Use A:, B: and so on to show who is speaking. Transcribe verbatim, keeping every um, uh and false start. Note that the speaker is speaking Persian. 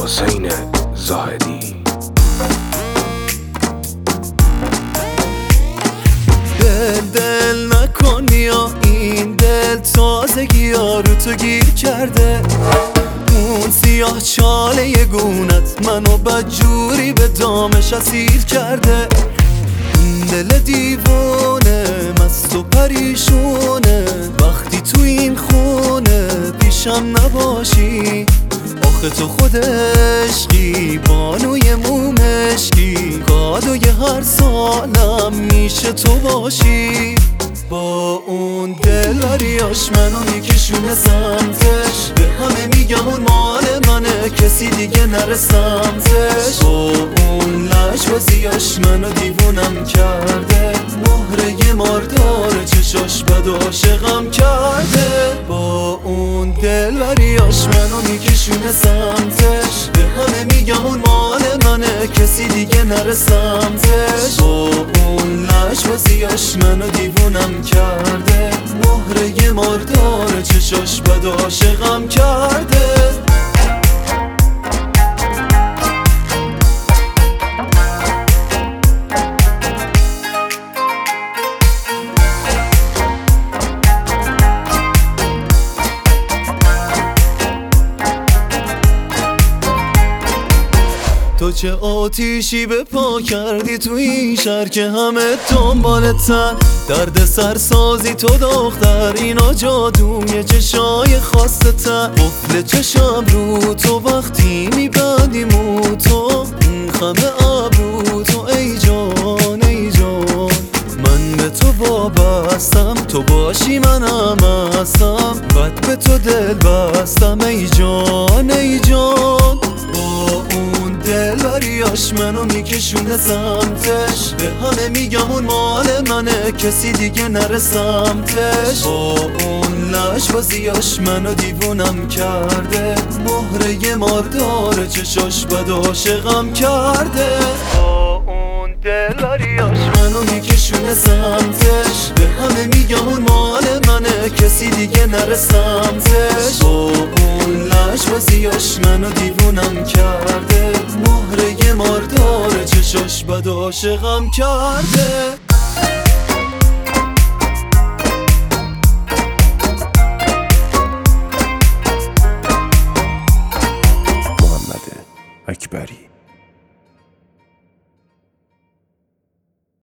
A: حسین زاهدی.
B: دل دل نکن یا این دل تازگی ها رو تو گیر کرده. اون سیاه چاله گونت منو بدجوری به دامش اسیر کرده. دل دیوانه مست و پریشونه وقتی تو این خونه پیشم نباشی. آخه تو خود عشقی بانوی مومشکی کادوی هر سالم میشه تو باشی. با اون دلبریاش منو میکشونه سمتش، به همه میگم اون مال منه کسی دیگه نره سمتش. با اون لجبازیاش منو دیوونم کرده، مهره ماردار چشاش بد عاشقم کرده. با اون دلبریاش منو میکشونه سمتش، به همه میگم اون مال منه کسی دیگه نره سمتش. با اون لجبازیاش منو دیوونم کرده، مهره ماردار چشاش بد عاشقم کرده. تو چه آتیشی به پا کردی تو این شهر که همه دنبالتن. درد سرسازی تو دختر اینا جادوی چشای خواستتن. قفل چشم رو تو وقتی میبندی مو تو این خمه ابرو تو ای جان ای جان. من به تو وابستم تو باشی منم هستم، بد به تو دل بستم ای جان ای جان. با اون دلبریاش منو میکشونه سمتش، به همه میگم اون مال منه کسی دیگه نره سمتش. با اون لجبازیاش منو دیوونم کرده، مهره ماردار چشاش بد عاشقم کرده. با اون دلبریاش منو میکشونه سمتش، به همه میگم اون مال منه کسی دیگه نره سمتش. با اون لجبازیاش منو دیوونم کرده، مهره ماردار چشاش بد عاشقم کرده.